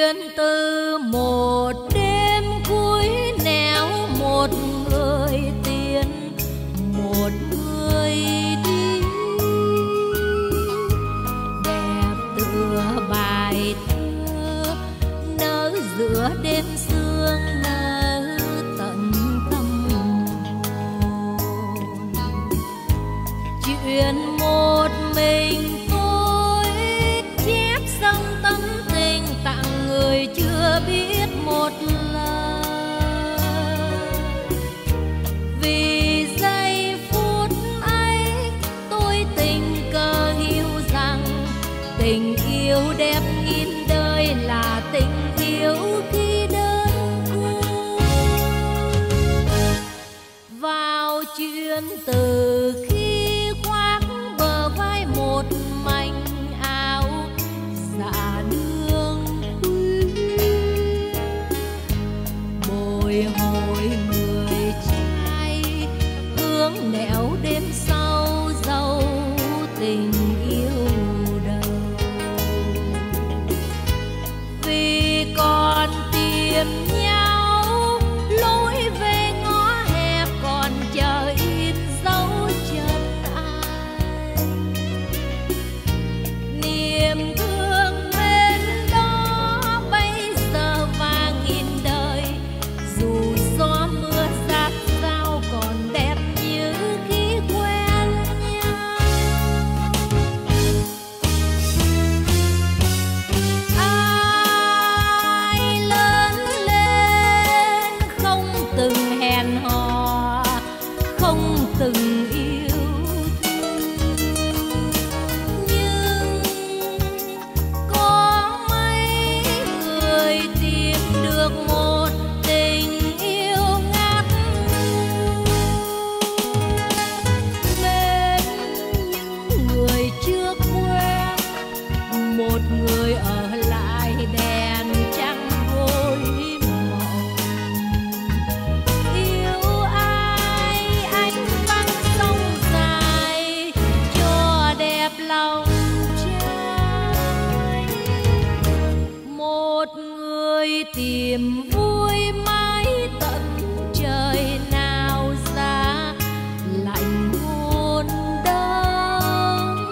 chuyện từ một đêm cuối nẻo, một người tiến một người đi, đẹp tựa bài thơ nở giữa đêm sương, nở tận tâm hồn. Chuyện một mình tôi chép xong tâm tình tặng người chưa biết một lời. Vì giây phút ấy tôi tình cờ hiểu rằng tình yêu đẹp nghìn đời là tình yêu khi đơn côi. Vào chuyện từ khi khoác bờ vai một mảnh áo dạ nương khuya, bồi hồi người trai hướng nẻo đêm sau dấu tình yêu đầu. Vì còn tìm nhau lối về ngõ hẹp, còn chờ in dấu chân ai. Niềm thương bên đó bây giờ và nghìn đời, dù gió mưa rát rao còn đẹp như khi quen nhau. Ai lớn lên không từng hẹn hò, không từng yêu thương, nhưng có mấy người tìm được một tình yêu ngát ngây. Bên những người chưa quen, một người ở lại đèn trăng gối mộng. Yêu ai anh vắng sông dài cho đẹp lòng trai. Một người tìm vui mãi tận trời nào xa lạnh hôn đông.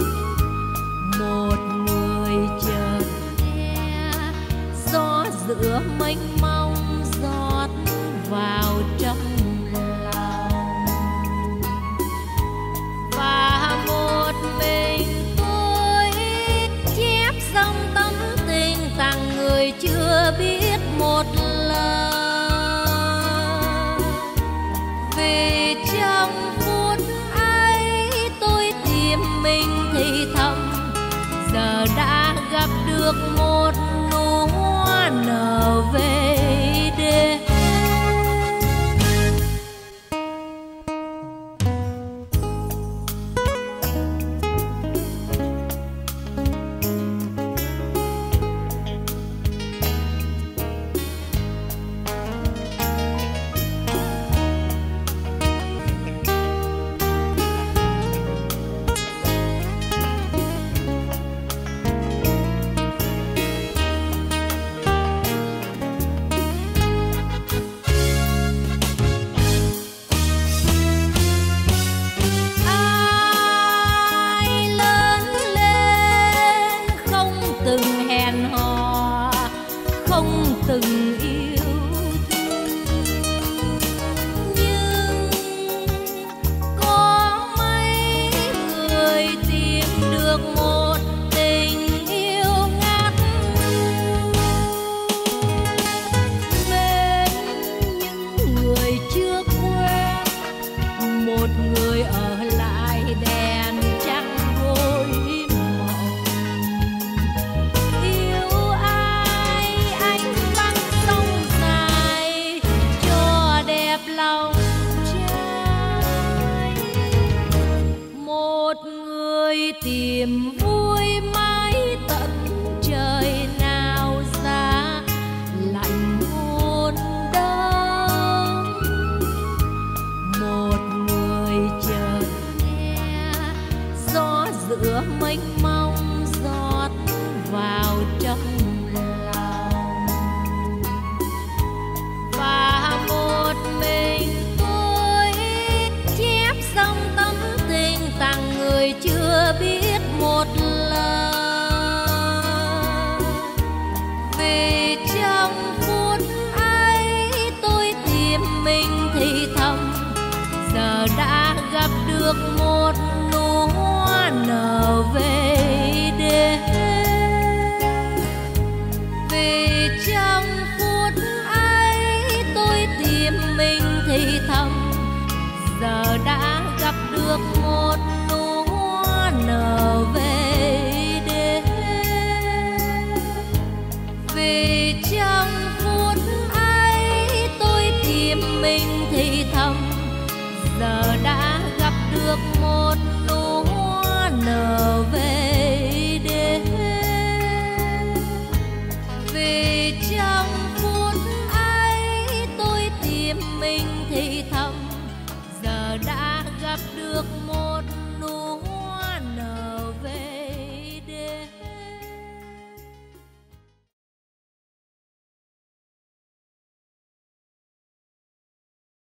Một người chợt nghe gió giữa mênh mông rót vào trong lòng, và một mình tôi chép dòng tâm tình tặng người chưa biết một lời. Vì trong phút ấy tôi tìm mình thì thầm, giờ đã gặp được một nụ hoa nở về đêm. Ai lớn lên không từng hẹn hò, không từng yêu thương, nhưng có mấy người tìm được một tình yêu ngát ngây. Bên những người chưa quen, một người ở lại đèn trăng gối mộng. Yêu ai anh vắng sông dài cho đẹp lòng trai. Một người tìm vui mãi tận trời nào xa lạnh hôn đông. Một người chợt nghe gió giữa mênh mông rót vào trong lòng, thì thầm, giờ đã gặp được một nụ hoa nở về đêm. Vì trong phút ấy tôi tìm mình thì thầm, giờ đã gặp được một nụ hoa nở về đêm. Vì trong phút ấy tôi tìm mình thì thầm, giờ đã gặp được một nụ hoa nở về đêm. Vì trong phút ấy tôi tìm mình thì thầm, giờ đã gặp được